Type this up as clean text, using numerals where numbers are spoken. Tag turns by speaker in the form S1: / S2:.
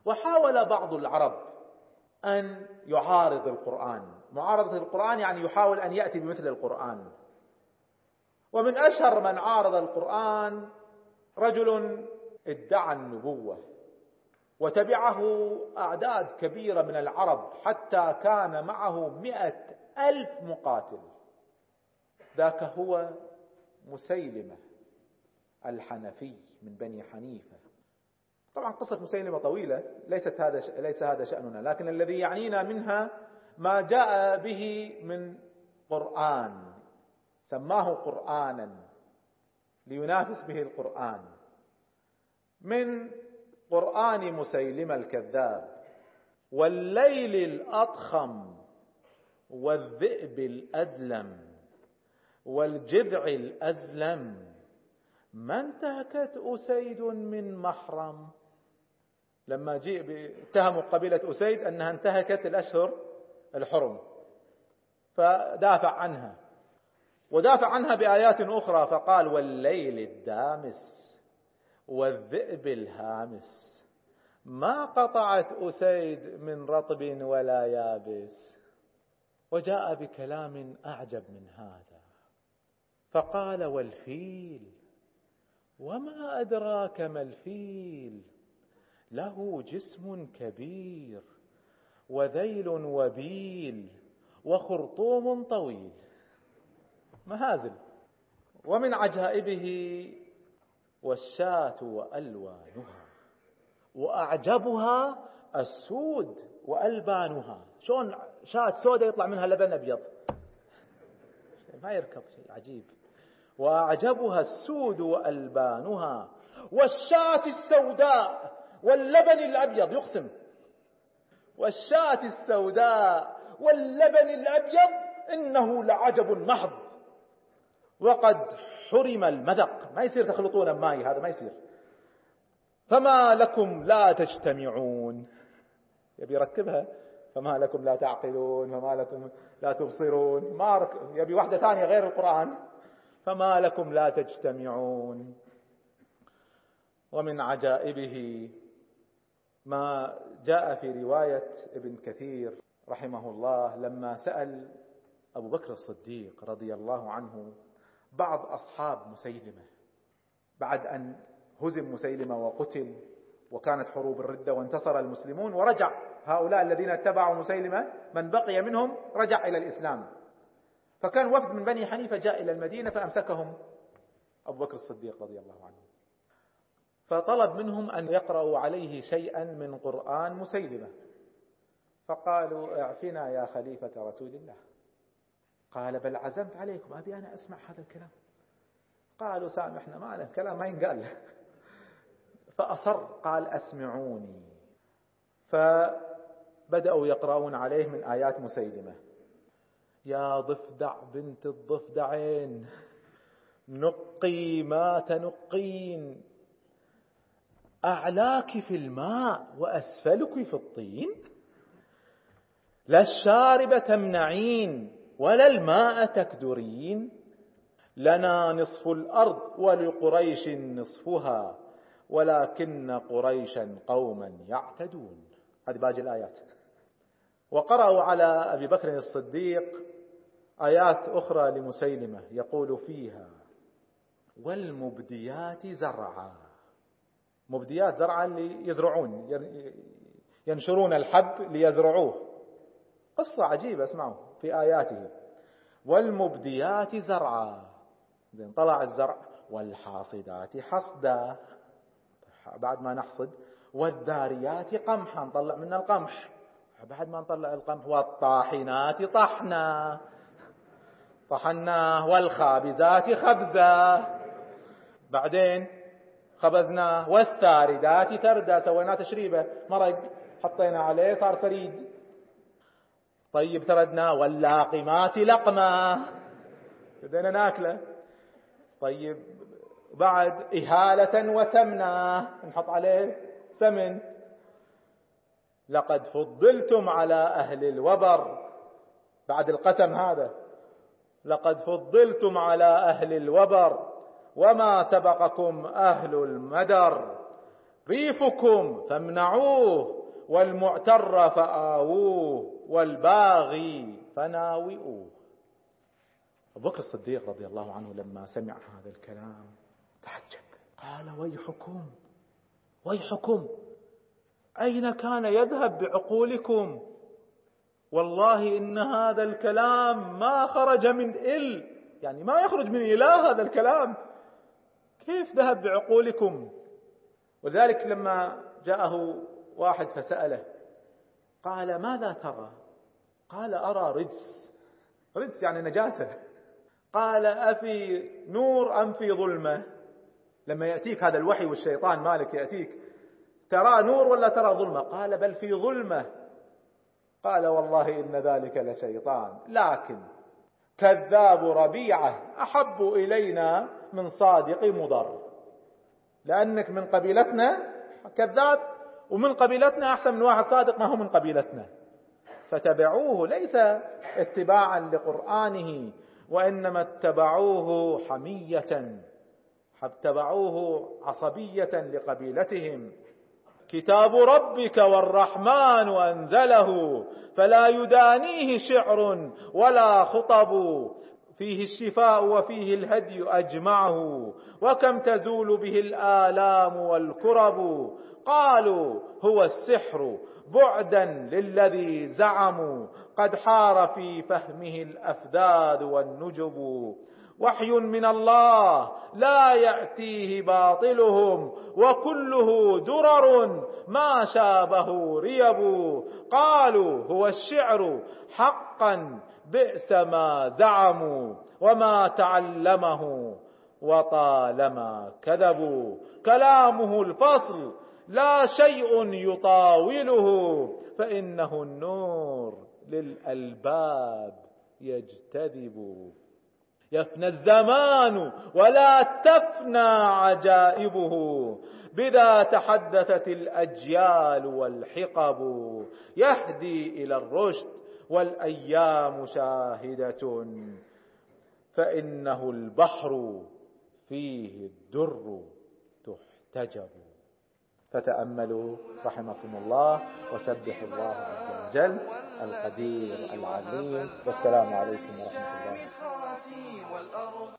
S1: وحاول بعض العرب أن يعارض القرآن. معارضة القرآن يعني يحاول أن يأتي بمثل القرآن. ومن أشهر من عارض القرآن رجل ادعى النبوة، وتبعه أعداد كبيرة من العرب حتى كان معه 100,000 مقاتل. ذاك هو مسيلمة الحنفي من بني حنيفة. طبعا قصة مسيلمة طويلة، ليس هذا شأننا، لكن الذي يعنينا منها ما جاء به من قرآن، سماه قرآنا لينافس به القرآن، من قرآن مسيلمة الكذاب: والليل الأضخم والذئب الأدلم والجذع الأزلم ما انتهكت أسيد من محرم. لما اتهموا قبيلة أسيد أنها انتهكت الأشهر الحرم، فدافع عنها، ودافع عنها بآيات أخرى فقال: والليل الدامس والذئب الهامس ما قطعت أسيد من رطب ولا يابس. وجاء بكلام أعجب من هذا فقال: والفيل وما أدراك ما الفيل له جسم كبير وذيل وبيل وخرطوم طويل. مهازل. ومن عجائبه: والشاة وألوانها وأعجبها السود وألبانها. شلون شاة سوداء يطلع منها لبن أبيض؟ ما يركب، شيء عجيب. وأعجبها السود وألبانها والشاة السوداء واللبن الأبيض. يقسم: والشاة السوداء واللبن الأبيض إنه لعجب محض وقد حرم المذق. ما يصير تخلطون ماي، هذا ما يصير. فما لكم لا تجتمعون. يبي يركبها: فما لكم لا تعقلون، فما لكم لا تبصرون. يبي واحدة ثانية غير القرآن: فما لكم لا تجتمعون. ومن عجائبه ما جاء في رواية ابن كثير رحمه الله لما سأل أبو بكر الصديق رضي الله عنه بعض أصحاب مسيلمة بعد أن هزم مسيلمة وقتل، وكانت حروب الردة وانتصر المسلمون، ورجع هؤلاء الذين اتبعوا مسيلمة من بقي منهم رجع إلى الإسلام. فكان وفد من بني حنيفة جاء إلى المدينة فأمسكهم أبو بكر الصديق رضي الله عنه، فطلب منهم أن يقرأوا عليه شيئا من قرآن مسيلمة. فقالوا: اعفنا يا خليفة رسول الله. قال: بل عزمت عليكم، أبي أنا أسمع هذا الكلام. قالوا: سامحنا، ما له كلام ما ينقال. فأصر، قال: أسمعوني. فبدأوا يقرؤون عليه من آيات مسيلمة: يا ضفدع بنت الضفدعين نقي ما تنقين، أعلاك في الماء وأسفلك في الطين، لا الشارب تمنعين ولا الماء تكدرين، لنا نصف الأرض ولقريش نصفها ولكن قريشا قوما يعتدون. هذه باقي الآيات. وقرأوا على أبي بكر الصديق آيات أخرى لمسيلمة يقول فيها: والمبديات زرعا. مبديات زرعا ليزرعون، ينشرون الحب ليزرعوه. قصة عجيبة، اسمعوا في آياته: والمبديات زرعا، زين طلع الزرع، والحاصدات حصدا، بعد ما نحصد، والذاريات قمحا، نطلع من القمح، بعد ما نطلع القمح، والطاحنات طحنا، طحناه، والخابزات خبزا، بعدين خبزناه، والثاردات تردى، سوينا تشريبه، مرق حطينا عليه صار فريد، طيب تردنا، واللاقمات لقما، بدينا ناكله، طيب بعد إهالة وسمنا، نحط عليه سمن، لقد فضلتم على أهل الوبر، بعد القسم هذا، لقد فضلتم على أهل الوبر وما سبقكم أهل المدر، ريفكم فامنعوه والمعتر فآووه والباغي فناوئوه. أبو بكر الصديق رضي الله عنه لما سمع هذا الكلام تعجب، قال ويحكم ويحكم، أين كان يذهب بعقولكم؟ والله إن هذا الكلام ما خرج من يعني ما يخرج من إله هذا الكلام، كيف ذهب بعقولكم؟ وذلك لما جاءه واحد فسأله قال ماذا ترى؟ قال أرى رجس يعني نجاسة. قال أفي نور أم في ظلمة؟ لما يأتيك هذا الوحي والشيطان مالك يأتيك ترى نور ولا ترى ظلمة؟ قال بل في ظلمة. قال والله إن ذلك لشيطان، لكن كذاب ربيعة أحب إلينا من صادق مضر، لأنك من قبيلتنا كذاب ومن قبيلتنا أحسن من واحد صادق ما هو من قبيلتنا. فتبعوه ليس اتباعا لقرآنه، وإنما اتبعوه حمية، اتبعوه عصبية لقبيلتهم. كتاب ربك والرحمن أنزله فلا يدانيه شعر ولا خطب، فيه الشفاء وفيه الهدي أجمعه، وكم تزول به الآلام والكرب. قالوا هو السحر بعدا للذي زعموا، قد حار في فهمه الأفذاذ والنجب. وحي من الله لا يأتيه باطلهم، وكله درر ما شابه ريب. قالوا هو الشعر حقا بئس ما زعموا، وما تعلمه وطالما كذبوا. كلامه الفصل لا شيء يطاوله، فإنه النور للألباب يجتذب. يفنى الزمان ولا تفنى عجائبه، بذا تحدثت الأجيال والحقب. يهدي إلى الرشد والأيام شاهدة، فإنه البحر فيه الدر تحتجب. فتأملوا رحمكم الله، وسبحوا الله عز وجل القدير العليم. والسلام عليكم ورحمة الله.